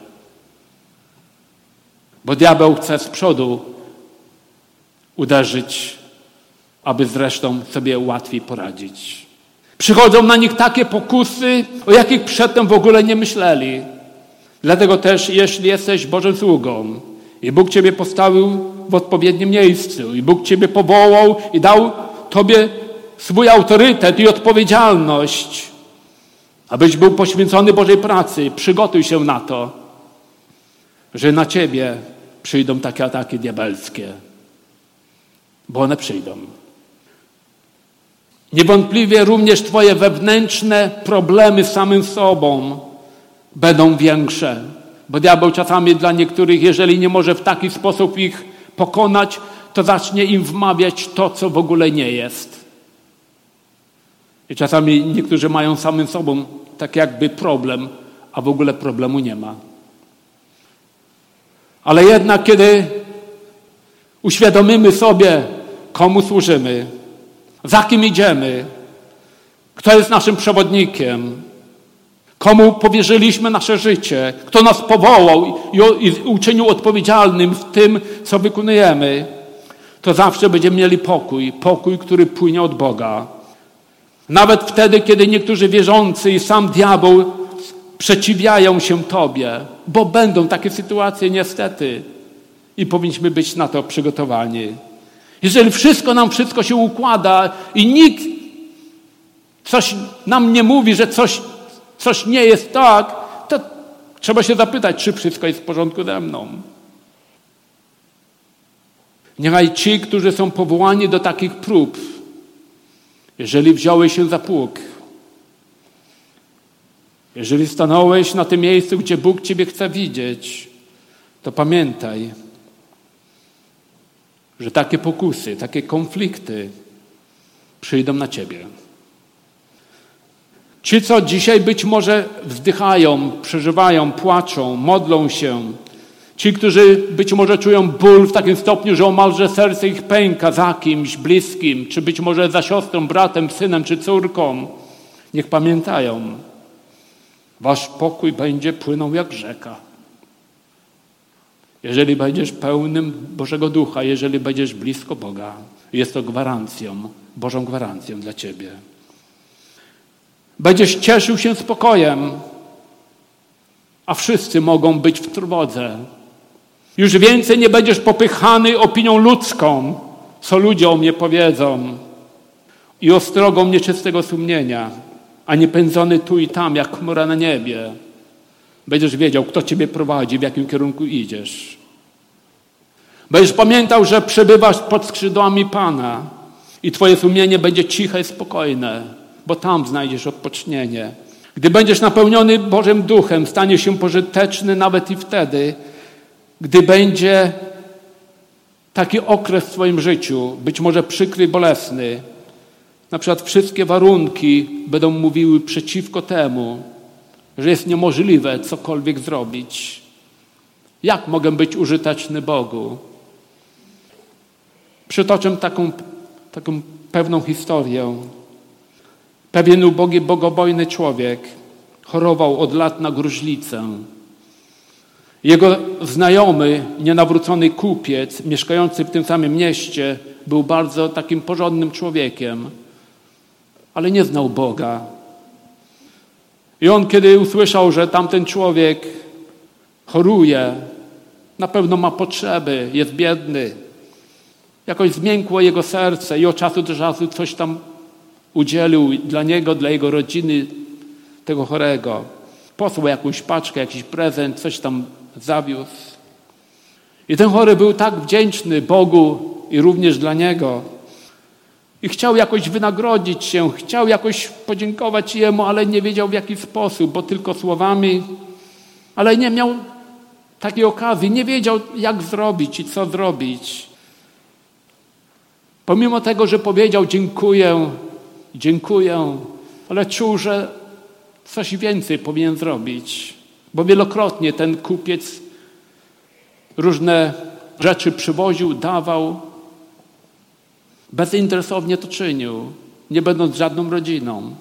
Bo diabeł chce z przodu uderzyć, aby zresztą sobie łatwiej poradzić. Przychodzą na nich takie pokusy, o jakich przedtem w ogóle nie myśleli. Dlatego też, jeśli jesteś Bożym sługą i Bóg ciebie postawił w odpowiednim miejscu i Bóg ciebie powołał i dał tobie swój autorytet i odpowiedzialność, abyś był poświęcony Bożej pracy, przygotuj się na to, że na ciebie przyjdą takie ataki diabelskie. Bo one przyjdą. Niewątpliwie również twoje wewnętrzne problemy z samym sobą będą większe. Bo diabeł czasami dla niektórych, jeżeli nie może w taki sposób ich pokonać, to zacznie im wmawiać to, co w ogóle nie jest. I czasami niektórzy mają samym sobą tak jakby problem, a w ogóle problemu nie ma. Ale jednak, kiedy uświadomimy sobie, komu służymy, za kim idziemy, kto jest naszym przewodnikiem, komu powierzyliśmy nasze życie, kto nas powołał i uczynił odpowiedzialnym w tym, co wykonujemy, to zawsze będziemy mieli pokój. Pokój, który płynie od Boga. Nawet wtedy, kiedy niektórzy wierzący i sam diabeł przeciwiają się Tobie, bo będą takie sytuacje niestety i powinniśmy być na to przygotowani. Jeżeli wszystko nam wszystko się układa i nikt coś nam nie mówi, że coś, coś nie jest tak, to trzeba się zapytać, czy wszystko jest w porządku ze mną. Niechaj ci, którzy są powołani do takich prób, jeżeli wziąłeś się za pług, jeżeli stanąłeś na tym miejscu, gdzie Bóg Ciebie chce widzieć, to pamiętaj, że takie pokusy, takie konflikty przyjdą na Ciebie. Ci, co dzisiaj być może wzdychają, przeżywają, płaczą, modlą się, ci, którzy być może czują ból w takim stopniu, że omalże serce ich pęka za kimś bliskim, czy być może za siostrą, bratem, synem czy córką, niech pamiętają, wasz pokój będzie płynął jak rzeka. Jeżeli będziesz pełnym Bożego Ducha, jeżeli będziesz blisko Boga, jest to gwarancją, Bożą gwarancją dla Ciebie. Będziesz cieszył się spokojem, a wszyscy mogą być w trwodze. Już więcej nie będziesz popychany opinią ludzką, co ludzie o mnie powiedzą, i ostrogą nieczystego sumienia, a nie pędzony tu i tam jak chmura na niebie. Będziesz wiedział, kto Ciebie prowadzi, w jakim kierunku idziesz. Będziesz pamiętał, że przebywasz pod skrzydłami Pana i Twoje sumienie będzie ciche i spokojne, bo tam znajdziesz odpocznienie. Gdy będziesz napełniony Bożym Duchem, staniesz się pożyteczny nawet i wtedy, gdy będzie taki okres w Twoim życiu, być może przykry, bolesny. Na przykład wszystkie warunki będą mówiły przeciwko temu, że jest niemożliwe cokolwiek zrobić. Jak mogę być użyteczny Bogu? Przytoczę taką, taką pewną historię. Pewien ubogi, bogobojny człowiek chorował od lat na gruźlicę. Jego znajomy, nienawrócony kupiec, mieszkający w tym samym mieście, był bardzo takim porządnym człowiekiem, ale nie znał Boga. I on, kiedy usłyszał, że tamten człowiek choruje, na pewno ma potrzeby, jest biedny, jakoś zmiękło jego serce i od czasu do czasu coś tam udzielił dla niego, dla jego rodziny, tego chorego. Posłał jakąś paczkę, jakiś prezent, coś tam zawiózł. I ten chory był tak wdzięczny Bogu i również dla niego. I chciał jakoś wynagrodzić się, chciał jakoś podziękować Jemu, ale nie wiedział w jaki sposób, bo tylko słowami, ale nie miał takiej okazji, nie wiedział jak zrobić i co zrobić. Pomimo tego, że powiedział dziękuję, dziękuję, ale czuł, że coś więcej powinien zrobić, bo wielokrotnie ten kupiec różne rzeczy przywoził, dawał, bezinteresownie to czynił, nie będąc żadną rodziną.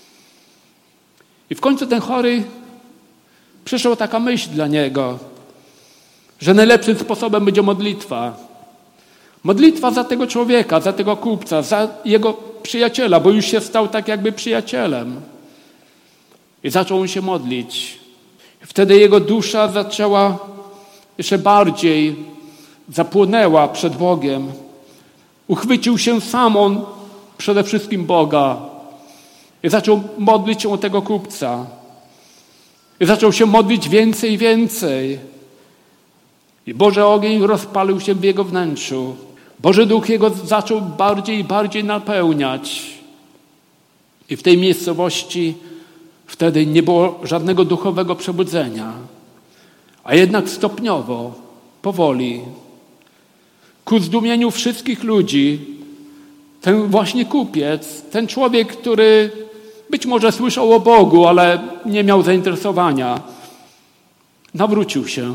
I w końcu ten chory, przyszła taka myśl dla niego, że najlepszym sposobem będzie modlitwa. Modlitwa za tego człowieka, za tego kupca, za jego przyjaciela, bo już się stał tak jakby przyjacielem. I zaczął on się modlić. Wtedy jego dusza zaczęła jeszcze bardziej, zapłonęła przed Bogiem. Uchwycił się sam on przede wszystkim Boga. I zaczął modlić się o tego kupca. I zaczął się modlić więcej i więcej. I Boży ogień rozpalił się w jego wnętrzu. Boży Duch jego zaczął bardziej i bardziej napełniać. I w tej miejscowości wtedy nie było żadnego duchowego przebudzenia. A jednak stopniowo, powoli, ku zdumieniu wszystkich ludzi, ten właśnie kupiec, ten człowiek, który być może słyszał o Bogu, ale nie miał zainteresowania, nawrócił się.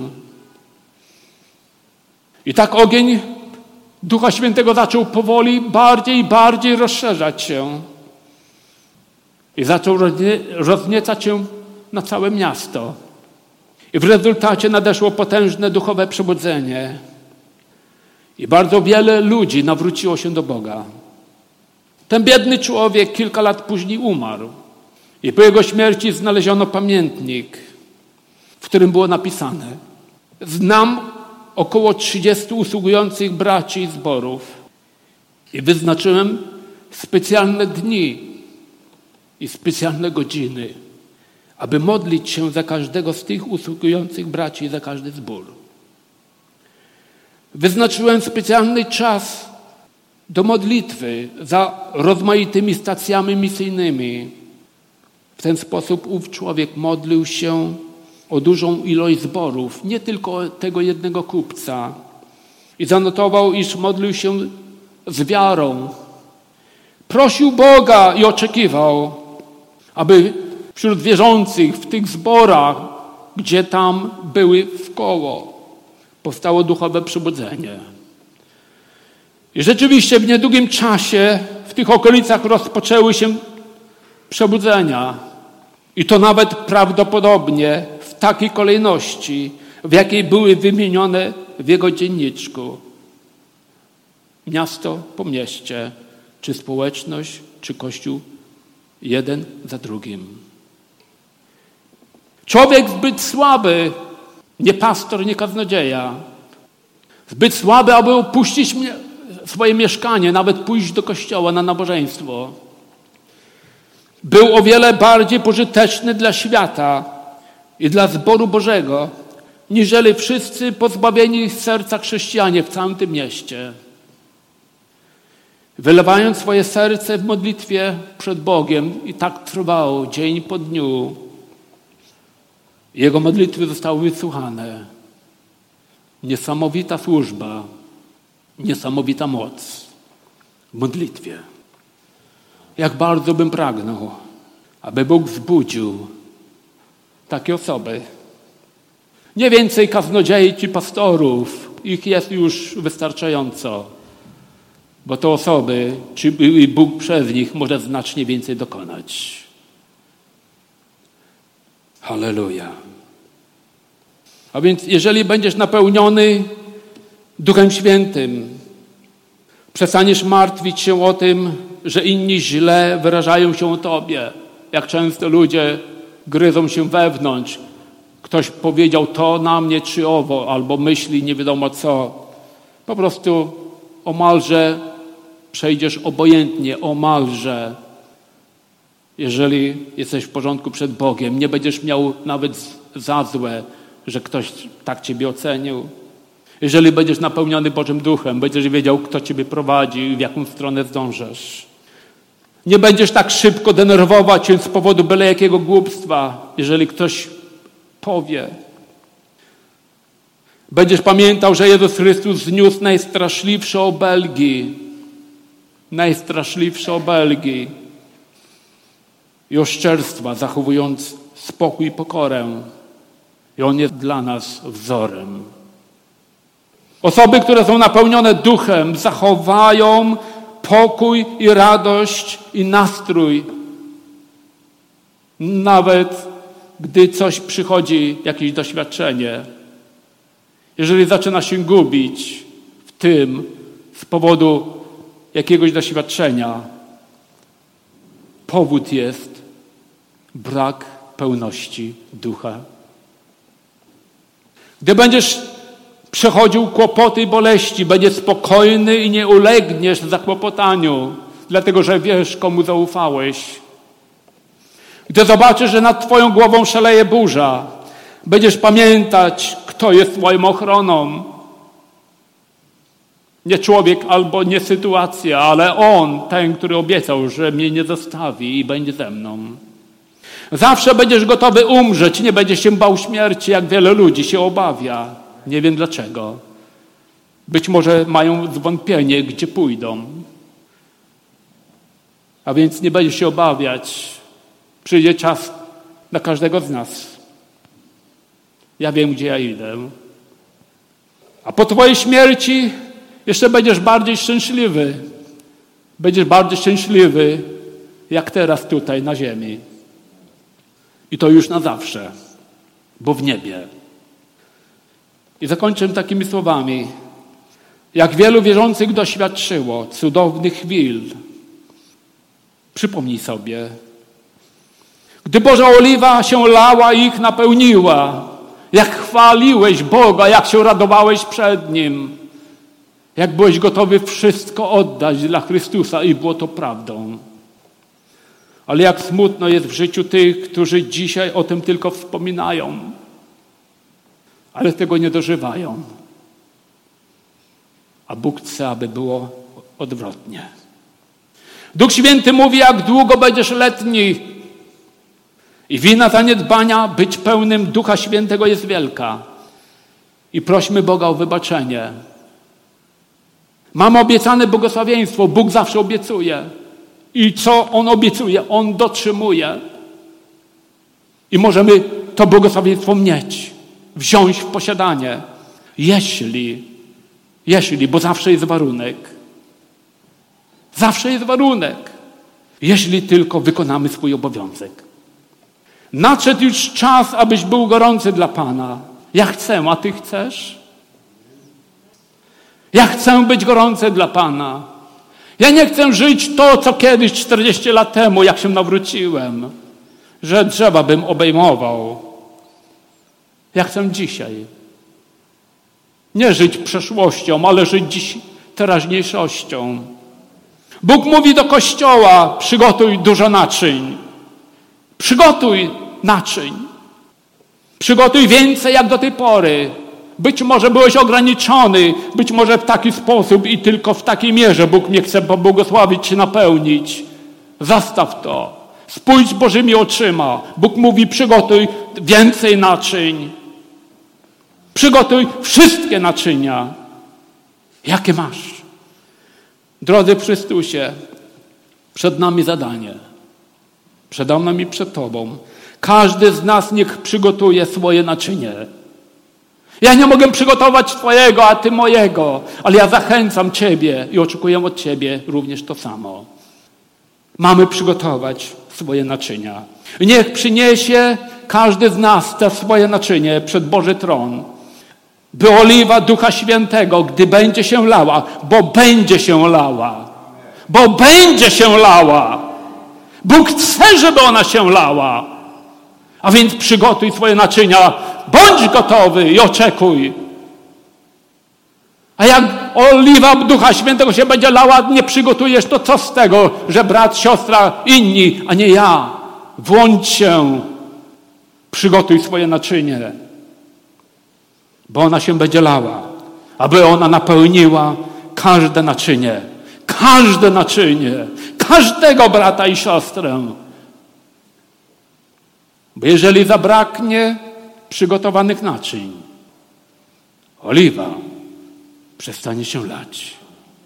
I tak ogień Ducha Świętego zaczął powoli bardziej i bardziej rozszerzać się. I zaczął rozniecać się na całe miasto. I w rezultacie nadeszło potężne duchowe przebudzenie. I bardzo wiele ludzi nawróciło się do Boga. Ten biedny człowiek kilka lat później umarł. I po jego śmierci znaleziono pamiętnik, w którym było napisane: znam około trzydziestu usługujących braci i zborów i wyznaczyłem specjalne dni i specjalne godziny, aby modlić się za każdego z tych usługujących braci i za każdy zbór. Wyznaczyłem specjalny czas do modlitwy za rozmaitymi stacjami misyjnymi. W ten sposób ów człowiek modlił się o dużą ilość zborów, nie tylko tego jednego kupca. I zanotował, iż modlił się z wiarą. Prosił Boga i oczekiwał, aby wśród wierzących w tych zborach, gdzie tam były wkoło, powstało duchowe przebudzenie. I rzeczywiście w niedługim czasie w tych okolicach rozpoczęły się przebudzenia. I to nawet prawdopodobnie w takiej kolejności, w jakiej były wymienione w jego dzienniczku. Miasto po mieście, czy społeczność, czy kościół, jeden za drugim. Człowiek zbyt słaby, nie pastor, nie kaznodzieja, zbyt słaby, aby opuścić swoje mieszkanie, nawet pójść do kościoła na nabożeństwo. Był o wiele bardziej pożyteczny dla świata i dla zboru Bożego, niżeli wszyscy pozbawieni serca chrześcijanie w całym tym mieście. Wylewając swoje serce w modlitwie przed Bogiem, i tak trwało dzień po dniu, jego modlitwy zostały wysłuchane. Niesamowita służba, niesamowita moc w modlitwie. Jak bardzo bym pragnął, aby Bóg wzbudził takie osoby. Nie więcej kaznodziei czy pastorów, ich jest już wystarczająco, bo te osoby, czy Bóg przez nich może znacznie więcej dokonać. Halleluja. A więc jeżeli będziesz napełniony Duchem Świętym, przestaniesz martwić się o tym, że inni źle wyrażają się o tobie. Jak często ludzie gryzą się wewnątrz. Ktoś powiedział to na mnie czy owo, albo myśli nie wiadomo co. Po prostu omalże przejdziesz obojętnie, omalże. Jeżeli jesteś w porządku przed Bogiem, nie będziesz miał nawet za złe, że ktoś tak ciebie ocenił. Jeżeli będziesz napełniony Bożym Duchem, będziesz wiedział, kto ciebie prowadzi i w jaką stronę zdążysz. Nie będziesz tak szybko denerwować się z powodu byle jakiego głupstwa, jeżeli ktoś powie. Będziesz pamiętał, że Jezus Chrystus zniósł najstraszliwsze obelgi, najstraszliwsze obelgi i oszczerstwa, zachowując spokój i pokorę. I On jest dla nas wzorem. Osoby, które są napełnione Duchem, zachowają pokój i radość i nastrój. Nawet gdy coś przychodzi, jakieś doświadczenie. Jeżeli zaczyna się gubić w tym z powodu jakiegoś doświadczenia, powód jest brak pełności Ducha. Gdy będziesz przechodził kłopoty i boleści, będziesz spokojny i nie ulegniesz zakłopotaniu, dlatego że wiesz, komu zaufałeś. Gdy zobaczysz, że nad twoją głową szaleje burza, będziesz pamiętać, kto jest twoją ochroną. Nie człowiek albo nie sytuacja, ale On, ten, który obiecał, że mnie nie zostawi i będzie ze mną. Zawsze będziesz gotowy umrzeć, nie będziesz się bał śmierci, jak wiele ludzi się obawia. Nie wiem dlaczego. Być może mają zwątpienie, gdzie pójdą. A więc nie będziesz się obawiać. Przyjdzie czas dla każdego z nas. Ja wiem, gdzie ja idę. A po twojej śmierci jeszcze będziesz bardziej szczęśliwy. Będziesz bardziej szczęśliwy, jak teraz tutaj na ziemi. I to już na zawsze, bo w niebie. I zakończę takimi słowami. Jak wielu wierzących doświadczyło cudownych chwil. Przypomnij sobie, gdy Boża oliwa się lała i ich napełniła, jak chwaliłeś Boga, jak się radowałeś przed Nim, jak byłeś gotowy wszystko oddać dla Chrystusa i było to prawdą. Ale jak smutno jest w życiu tych, którzy dzisiaj o tym tylko wspominają, ale tego nie dożywają. A Bóg chce, aby było odwrotnie. Duch Święty mówi, jak długo będziesz letni i wina zaniedbania być pełnym Ducha Świętego jest wielka. I prośmy Boga o wybaczenie. Mamy obiecane błogosławieństwo. Bóg zawsze obiecuje. I co On obiecuje? On dotrzymuje. I możemy to błogosławieństwo mieć, wziąć w posiadanie. Jeśli, jeśli, bo zawsze jest warunek. Zawsze jest warunek. Jeśli tylko wykonamy swój obowiązek. Nadszedł już czas, abyś był gorący dla Pana. Ja chcę, a Ty chcesz? Ja chcę być gorący dla Pana. Ja nie chcę żyć to, co kiedyś czterdzieści lat temu, jak się nawróciłem, że drzewa bym obejmował. Ja chcę dzisiaj. Nie żyć przeszłością, ale żyć dziś teraźniejszością. Bóg mówi do Kościoła, przygotuj dużo naczyń. Przygotuj naczyń. Przygotuj więcej jak do tej pory. Być może byłeś ograniczony, być może w taki sposób i tylko w takiej mierze Bóg mnie chce pobłogosławić czy napełnić. Zastaw to. Spójrz Bożymi oczyma. Bóg mówi, przygotuj więcej naczyń. Przygotuj wszystkie naczynia. Jakie masz? Drodzy w Chrystusie, przed nami zadanie. Przede mną i przed Tobą. Każdy z nas niech przygotuje swoje naczynie. Ja nie mogę przygotować Twojego, a Ty mojego, ale ja zachęcam Ciebie i oczekuję od Ciebie również to samo. Mamy przygotować swoje naczynia. Niech przyniesie każdy z nas te swoje naczynie przed Boży tron, by oliwa Ducha Świętego, gdy będzie się lała, bo będzie się lała, bo będzie się lała. Bóg chce, żeby ona się lała. A więc przygotuj swoje naczynia, bądź gotowy i oczekuj. A jak oliwa Ducha Świętego się będzie lała, nie przygotujesz, to co z tego, że brat, siostra, inni, a nie ja. Włącz się, przygotuj swoje naczynie, bo ona się będzie lała, aby ona napełniła każde naczynie, każde naczynie, każdego brata i siostrę. Bo jeżeli zabraknie przygotowanych naczyń, oliwa przestanie się lać.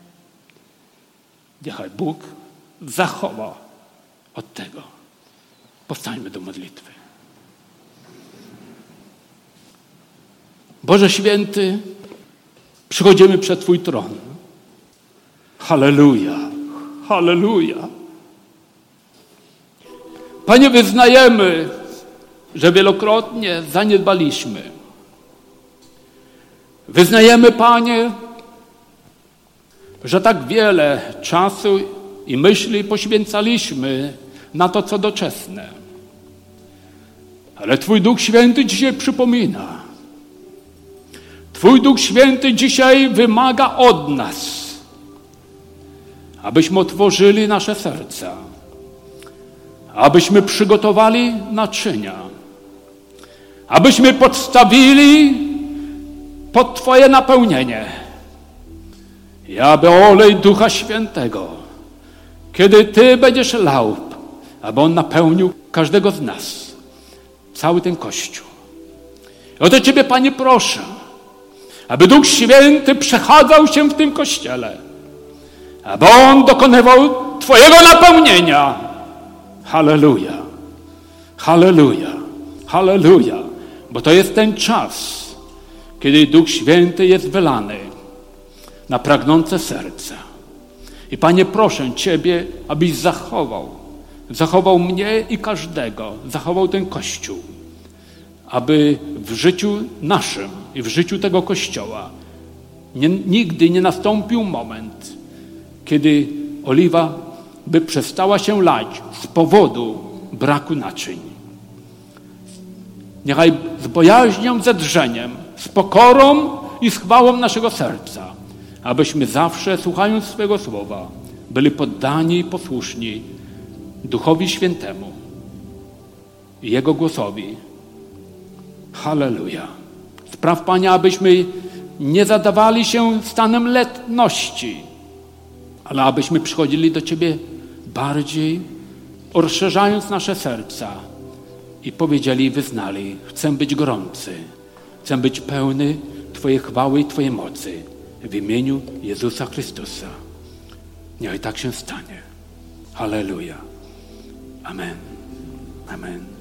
Niechaj Bóg zachowa od tego. Powstańmy do modlitwy. Boże Święty, przychodzimy przed Twój tron. Halleluja, halleluja. Panie, wyznajemy, że wielokrotnie zaniedbaliśmy. Wyznajemy, Panie, że tak wiele czasu i myśli poświęcaliśmy na to, co doczesne. Ale Twój Duch Święty dzisiaj przypomina. Twój Duch Święty dzisiaj wymaga od nas, abyśmy otworzyli nasze serca, abyśmy przygotowali naczynia, abyśmy podstawili pod Twoje napełnienie. I aby olej Ducha Świętego, kiedy Ty będziesz lał, aby On napełnił każdego z nas, cały ten Kościół. I o to Ciebie, Panie, proszę, aby Duch Święty przechadzał się w tym Kościele, aby On dokonywał Twojego napełnienia. Halleluja, halleluja, halleluja, bo to jest ten czas, kiedy Duch Święty jest wylany na pragnące serca. I Panie, proszę Ciebie, abyś zachował, zachował mnie i każdego, zachował ten Kościół, aby w życiu naszym i w życiu tego Kościoła Nie, nigdy nie nastąpił moment, kiedy oliwa by przestała się lać z powodu braku naczyń. Niechaj z bojaźnią, ze drżeniem, z pokorą i z chwałą naszego serca, abyśmy zawsze, słuchając swego słowa, byli poddani i posłuszni Duchowi Świętemu i Jego głosowi. Halleluja. Spraw, Panie, abyśmy nie zadawali się stanem letności, ale abyśmy przychodzili do Ciebie bardziej, rozszerzając nasze serca i powiedzieli i wyznali: chcę być gorący, chcę być pełny Twojej chwały i Twojej mocy w imieniu Jezusa Chrystusa. Niech tak się stanie. Halleluja. Amen. Amen.